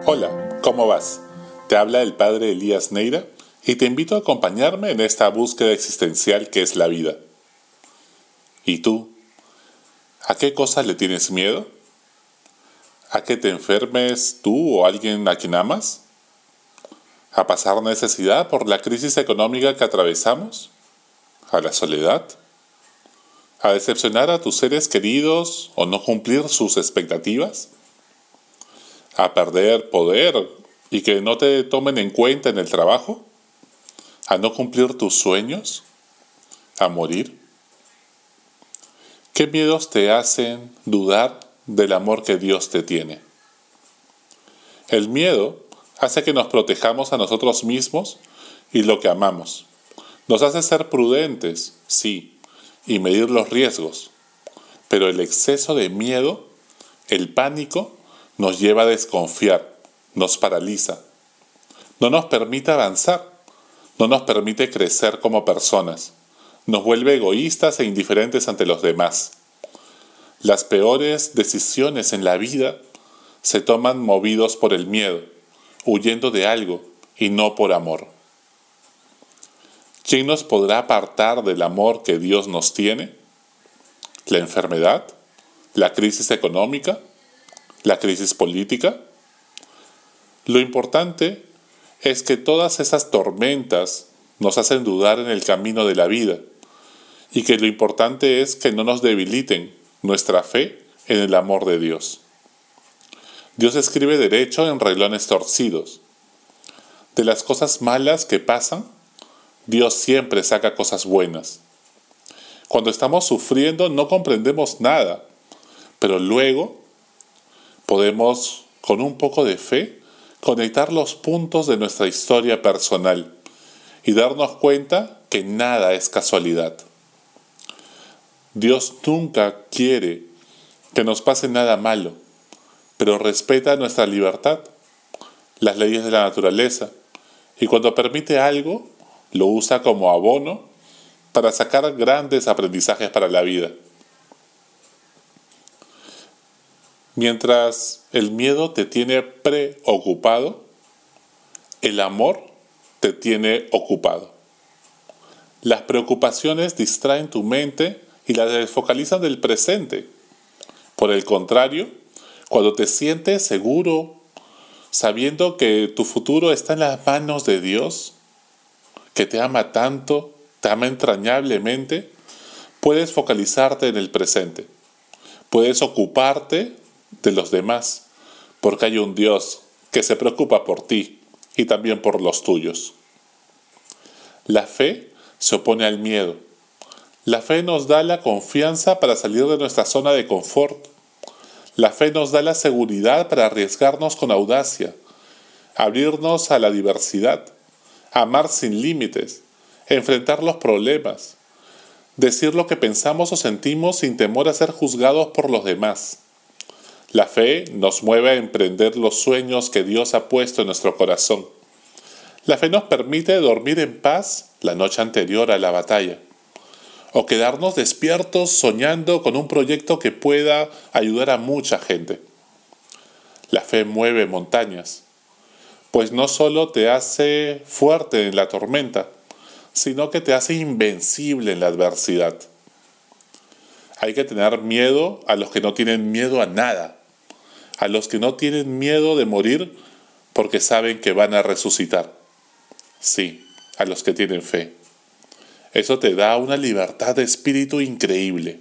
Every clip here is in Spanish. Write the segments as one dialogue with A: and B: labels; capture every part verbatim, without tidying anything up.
A: Hola, ¿cómo vas? Te habla el padre Elías Neira y te invito a acompañarme en esta búsqueda existencial que es la vida. ¿Y tú? ¿A qué cosas le tienes miedo? ¿A que te enfermes tú o alguien a quien amas? ¿A pasar necesidad por la crisis económica que atravesamos? ¿A la soledad? ¿A decepcionar a tus seres queridos o no cumplir sus expectativas? ¿A perder poder y que no te tomen en cuenta en el trabajo? ¿A no cumplir tus sueños? ¿A morir? ¿Qué miedos te hacen dudar del amor que Dios te tiene? El miedo hace que nos protejamos a nosotros mismos y lo que amamos. Nos hace ser prudentes, sí, y medir los riesgos. Pero el exceso de miedo, el pánico, nos lleva a desconfiar, nos paraliza. No nos permite avanzar, no nos permite crecer como personas. Nos vuelve egoístas e indiferentes ante los demás. Las peores decisiones en la vida se toman movidos por el miedo, huyendo de algo y no por amor. ¿Quién nos podrá apartar del amor que Dios nos tiene? ¿La enfermedad? ¿La crisis económica? ¿La crisis política? Lo importante es que todas esas tormentas nos hacen dudar en el camino de la vida y que lo importante es que no nos debiliten nuestra fe en el amor de Dios. Dios escribe derecho en renglones torcidos. De las cosas malas que pasan, Dios siempre saca cosas buenas. Cuando estamos sufriendo no comprendemos nada, pero luego podemos, con un poco de fe, conectar los puntos de nuestra historia personal y darnos cuenta que nada es casualidad. Dios nunca quiere que nos pase nada malo, pero respeta nuestra libertad, las leyes de la naturaleza, y cuando permite algo, lo usa como abono para sacar grandes aprendizajes para la vida. Mientras el miedo te tiene preocupado, el amor te tiene ocupado. Las preocupaciones distraen tu mente y la desfocalizan del presente. Por el contrario, cuando te sientes seguro, sabiendo que tu futuro está en las manos de Dios, que te ama tanto, te ama entrañablemente, puedes focalizarte en el presente. Puedes ocuparte de los demás, porque hay un Dios que se preocupa por ti y también por los tuyos. La fe se opone al miedo. La fe nos da la confianza para salir de nuestra zona de confort. La fe nos da la seguridad para arriesgarnos con audacia, abrirnos a la diversidad, amar sin límites, enfrentar los problemas, decir lo que pensamos o sentimos sin temor a ser juzgados por los demás. La fe nos mueve a emprender los sueños que Dios ha puesto en nuestro corazón. La fe nos permite dormir en paz la noche anterior a la batalla, o quedarnos despiertos soñando con un proyecto que pueda ayudar a mucha gente. La fe mueve montañas, pues no solo te hace fuerte en la tormenta, sino que te hace invencible en la adversidad. Hay que tener miedo a los que no tienen miedo a nada, a los que no tienen miedo de morir porque saben que van a resucitar. Sí, a los que tienen fe. Eso te da una libertad de espíritu increíble.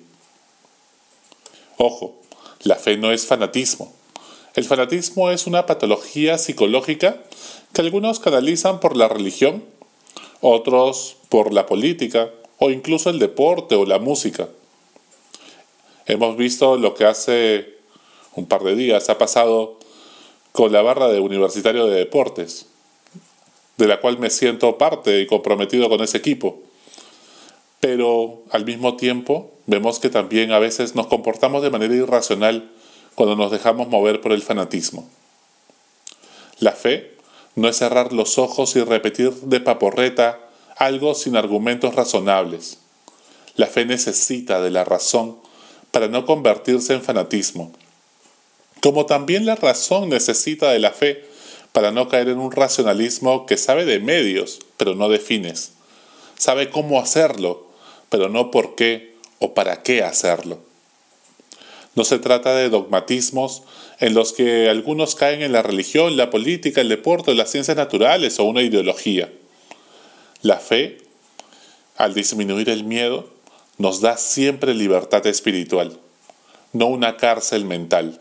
A: Ojo, la fe no es fanatismo. El fanatismo es una patología psicológica que algunos canalizan por la religión, otros por la política o incluso el deporte o la música. Hemos visto lo que hace un par de días ha pasado con la barra de Universitario de Deportes, de la cual me siento parte y comprometido con ese equipo. Pero al mismo tiempo vemos que también a veces nos comportamos de manera irracional cuando nos dejamos mover por el fanatismo. La fe no es cerrar los ojos y repetir de paporreta algo sin argumentos razonables. La fe necesita de la razón para no convertirse en fanatismo, como también la razón necesita de la fe para no caer en un racionalismo que sabe de medios, pero no de fines. Sabe cómo hacerlo, pero no por qué o para qué hacerlo. No se trata de dogmatismos en los que algunos caen en la religión, la política, el deporte, las ciencias naturales o una ideología. La fe, al disminuir el miedo, nos da siempre libertad espiritual, no una cárcel mental.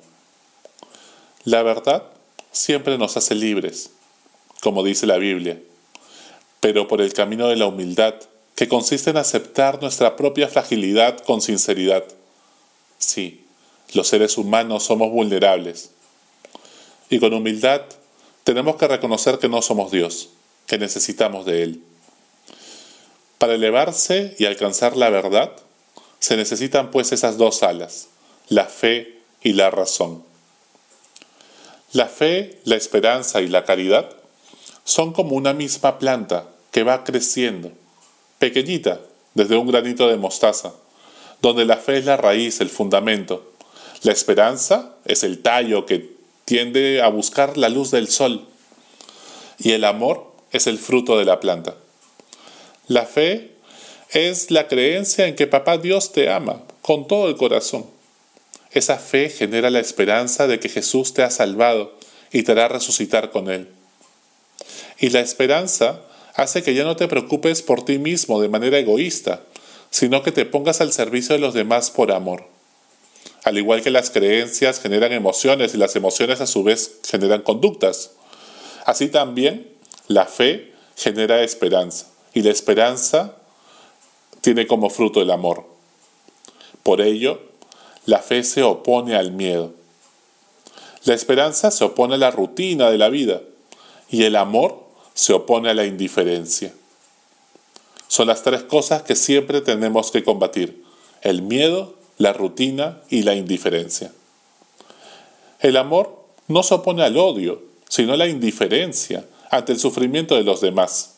A: La verdad siempre nos hace libres, como dice la Biblia, pero por el camino de la humildad, que consiste en aceptar nuestra propia fragilidad con sinceridad. Sí, los seres humanos somos vulnerables, y con humildad tenemos que reconocer que no somos Dios, que necesitamos de Él. Para elevarse y alcanzar la verdad, se necesitan pues esas dos alas, la fe y la razón. La fe, la esperanza y la caridad son como una misma planta que va creciendo, pequeñita, desde un granito de mostaza, donde la fe es la raíz, el fundamento. La esperanza es el tallo que tiende a buscar la luz del sol, y el amor es el fruto de la planta. La fe es la creencia en que Papá Dios te ama con todo el corazón. Esa fe genera la esperanza de que Jesús te ha salvado y te hará resucitar con Él. Y la esperanza hace que ya no te preocupes por ti mismo de manera egoísta, sino que te pongas al servicio de los demás por amor. Al igual que las creencias generan emociones y las emociones a su vez generan conductas, así también la fe genera esperanza y la esperanza tiene como fruto el amor. Por ello, la fe se opone al miedo. La esperanza se opone a la rutina de la vida y el amor se opone a la indiferencia. Son las tres cosas que siempre tenemos que combatir: el miedo, la rutina y la indiferencia. El amor no se opone al odio, sino a la indiferencia ante el sufrimiento de los demás.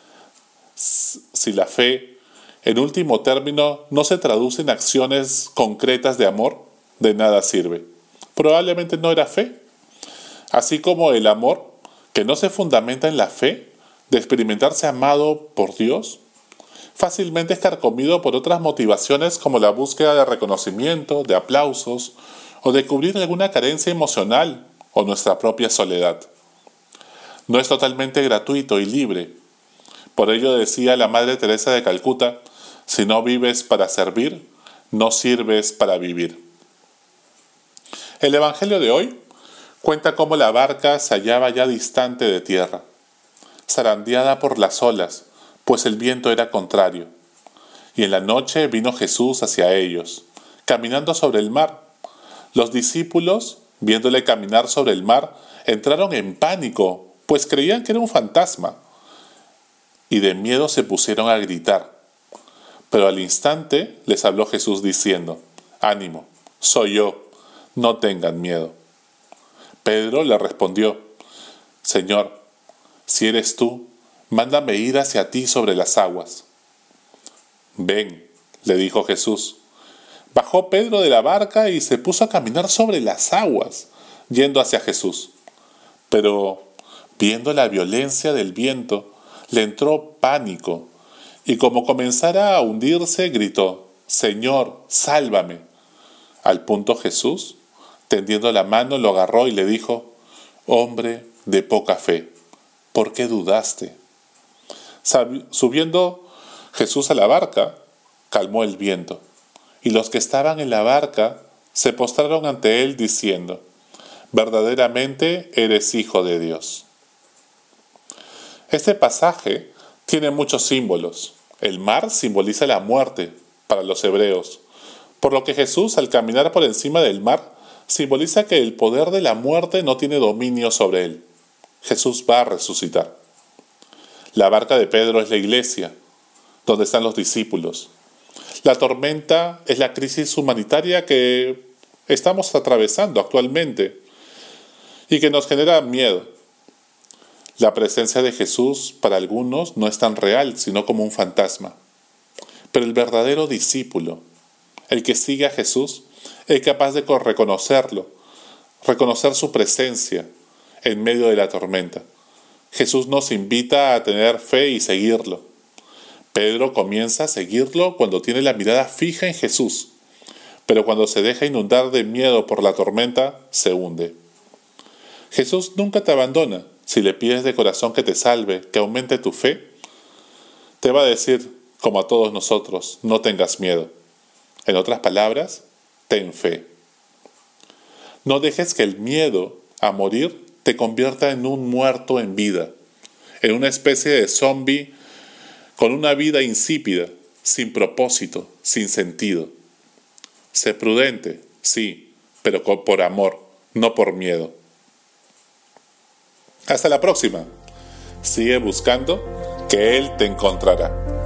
A: Si la fe, en último término, no se traduce en acciones concretas de amor, de nada sirve. Probablemente no era fe. Así como el amor, que no se fundamenta en la fe de experimentarse amado por Dios, fácilmente es carcomido por otras motivaciones como la búsqueda de reconocimiento, de aplausos o de cubrir alguna carencia emocional o nuestra propia soledad. No es totalmente gratuito y libre. Por ello decía la Madre Teresa de Calcuta: si no vives para servir, no sirves para vivir. El Evangelio de hoy cuenta cómo la barca se hallaba ya distante de tierra, zarandeada por las olas, pues el viento era contrario. Y en la noche vino Jesús hacia ellos, caminando sobre el mar. Los discípulos, viéndole caminar sobre el mar, entraron en pánico, pues creían que era un fantasma, y de miedo se pusieron a gritar. Pero al instante les habló Jesús diciendo: «Ánimo, soy yo, no tengan miedo». Pedro le respondió: «Señor, si eres tú, mándame ir hacia ti sobre las aguas». «Ven», le dijo Jesús. Bajó Pedro de la barca y se puso a caminar sobre las aguas, yendo hacia Jesús. Pero, viendo la violencia del viento, le entró pánico, y como comenzara a hundirse, gritó: «Señor, sálvame». Al punto Jesús, tendiendo la mano, lo agarró y le dijo: «Hombre de poca fe, ¿por qué dudaste?». Subiendo Jesús a la barca, calmó el viento, y los que estaban en la barca se postraron ante él diciendo: «Verdaderamente eres Hijo de Dios». Este pasaje tiene muchos símbolos. El mar simboliza la muerte para los hebreos, por lo que Jesús, al caminar por encima del mar, simboliza que el poder de la muerte no tiene dominio sobre él. Jesús va a resucitar. La barca de Pedro es la iglesia, donde están los discípulos. La tormenta es la crisis humanitaria que estamos atravesando actualmente y que nos genera miedo. La presencia de Jesús para algunos no es tan real, sino como un fantasma. Pero el verdadero discípulo, el que sigue a Jesús, es capaz de reconocerlo, reconocer su presencia en medio de la tormenta. Jesús nos invita a tener fe y seguirlo. Pedro comienza a seguirlo cuando tiene la mirada fija en Jesús, pero cuando se deja inundar de miedo por la tormenta, se hunde. Jesús nunca te abandona. Si le pides de corazón que te salve, que aumente tu fe, te va a decir, como a todos nosotros, no tengas miedo. En otras palabras, ten fe. No dejes que el miedo a morir te convierta en un muerto en vida, en una especie de zombie con una vida insípida, sin propósito, sin sentido. Sé prudente, sí, pero por amor, no por miedo. Hasta la próxima. Sigue buscando, que Él te encontrará.